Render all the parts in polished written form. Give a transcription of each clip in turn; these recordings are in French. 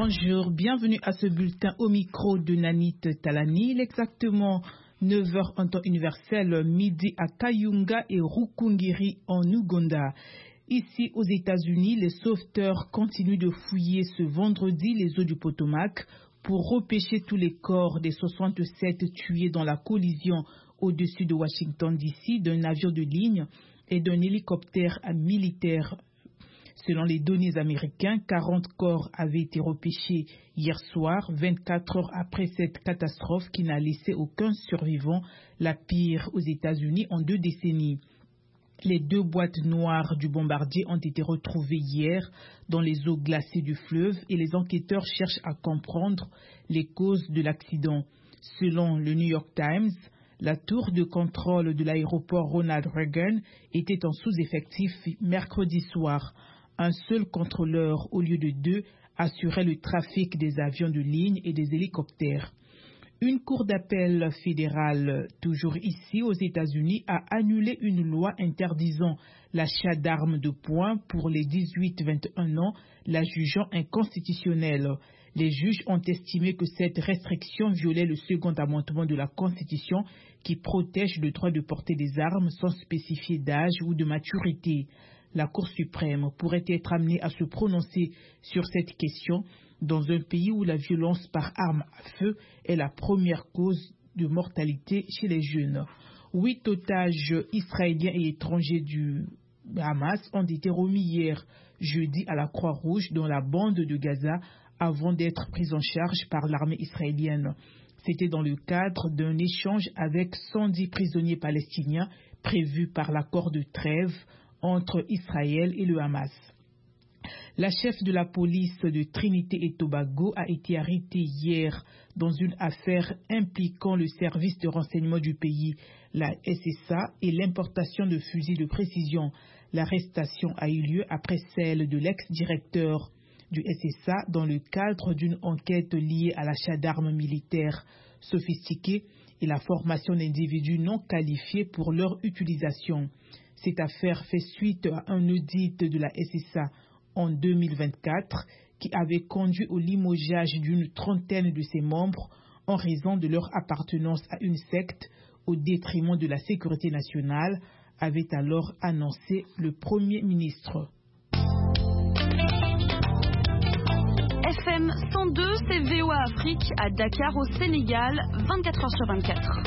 Bonjour, bienvenue à ce bulletin au micro de Nanit Talani. Il est exactement 9 heures en temps universel, midi à Kayunga et Rukungiri en Ouganda. Ici aux États-Unis, les sauveteurs continuent de fouiller ce vendredi les eaux du Potomac pour repêcher tous les corps des 67 tués dans la collision au-dessus de Washington DC d'un avion de ligne et d'un hélicoptère militaire. Selon les données américaines, 40 corps avaient été repêchés hier soir, 24 heures après cette catastrophe qui n'a laissé aucun survivant, la pire aux États-Unis en 2 décennies. Les 2 boîtes noires du bombardier ont été retrouvées hier dans les eaux glacées du fleuve et les enquêteurs cherchent à comprendre les causes de l'accident. Selon le New York Times, la tour de contrôle de l'aéroport Ronald Reagan était en sous-effectif mercredi soir. Un seul contrôleur au lieu de 2 assurait le trafic des avions de ligne et des hélicoptères. Une cour d'appel fédérale, toujours ici aux États-Unis, a annulé une loi interdisant l'achat d'armes de poing pour les 18-21 ans, la jugeant inconstitutionnelle. Les juges ont estimé que cette restriction violait le second amendement de la Constitution qui protège le droit de porter des armes sans spécifier d'âge ou de maturité. La Cour suprême pourrait être amenée à se prononcer sur cette question dans un pays où la violence par arme à feu est la première cause de mortalité chez les jeunes. 8 otages israéliens et étrangers du Hamas ont été remis hier jeudi à la Croix-Rouge dans la bande de Gaza avant d'être pris en charge par l'armée israélienne. C'était dans le cadre d'un échange avec 110 prisonniers palestiniens prévu par l'accord de trêve entre Israël et le Hamas. La chef de la police de Trinité et Tobago a été arrêtée hier dans une affaire impliquant le service de renseignement du pays, la SSA, et l'importation de fusils de précision. L'arrestation a eu lieu après celle de l'ex-directeur du SSA dans le cadre d'une enquête liée à l'achat d'armes militaires sophistiquées et la formation d'individus non qualifiés pour leur utilisation. Cette affaire fait suite à un audit de la SSA en 2024 qui avait conduit au limogeage d'une trentaine de ses membres en raison de leur appartenance à une secte au détriment de la sécurité nationale, avait alors annoncé le Premier ministre. FM 102, c'est VOA Afrique à Dakar au Sénégal, 24 heures sur 24.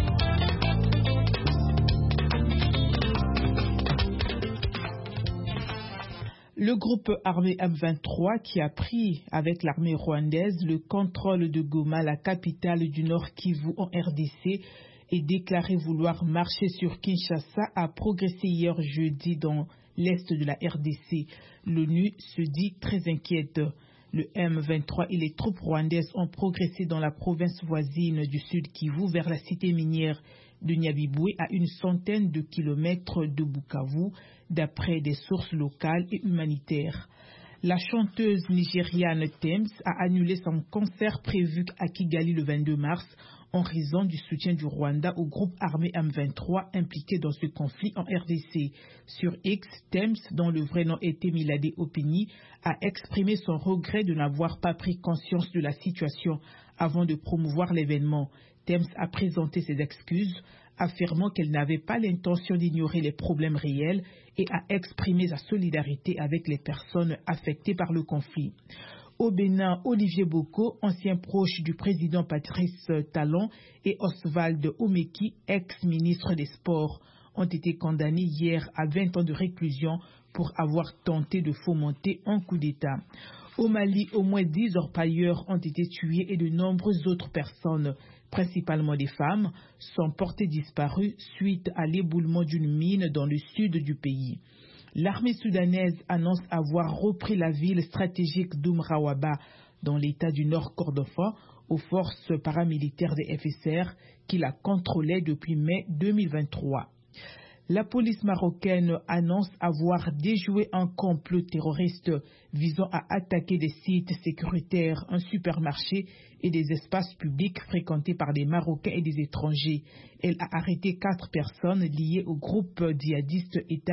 Le groupe armé M23 qui a pris avec l'armée rwandaise le contrôle de Goma, la capitale du Nord Kivu en RDC, et déclaré vouloir marcher sur Kinshasa, a progressé hier jeudi dans l'est de la RDC. L'ONU se dit très inquiète. Le M23 et les troupes rwandaises ont progressé dans la province voisine du Sud Kivu vers la cité minière de Nyabibwe à une centaine de kilomètres de Bukavu, d'après des sources locales et humanitaires. La chanteuse nigériane Tems a annulé son concert prévu à Kigali le 22 mars en raison du soutien du Rwanda au groupe armé M23 impliqué dans ce conflit en RDC. Sur X, Tems, dont le vrai nom est Temilade Opini, a exprimé son regret de n'avoir pas pris conscience de la situation avant de promouvoir l'événement. Tems a présenté ses excuses, affirmant qu'elle n'avait pas l'intention d'ignorer les problèmes réels et a exprimé sa solidarité avec les personnes affectées par le conflit. Au Bénin, Olivier Boko, ancien proche du président Patrice Talon, et Oswald Omeki, ex-ministre des Sports, ont été condamnés hier à 20 ans de réclusion pour avoir tenté de fomenter un coup d'État. Au Mali, au moins 10 orpailleurs ont été tués et de nombreuses autres personnes, principalement des femmes, sont portées disparues suite à l'éboulement d'une mine dans le sud du pays. L'armée soudanaise annonce avoir repris la ville stratégique d'Umrawaba dans l'état du Nord Kordofan aux forces paramilitaires des FSR qui la contrôlaient depuis mai 2023. La police marocaine annonce avoir déjoué un complot terroriste visant à attaquer des sites sécuritaires, un supermarché et des espaces publics fréquentés par des Marocains et des étrangers. Elle a arrêté 4 personnes liées au groupe djihadiste État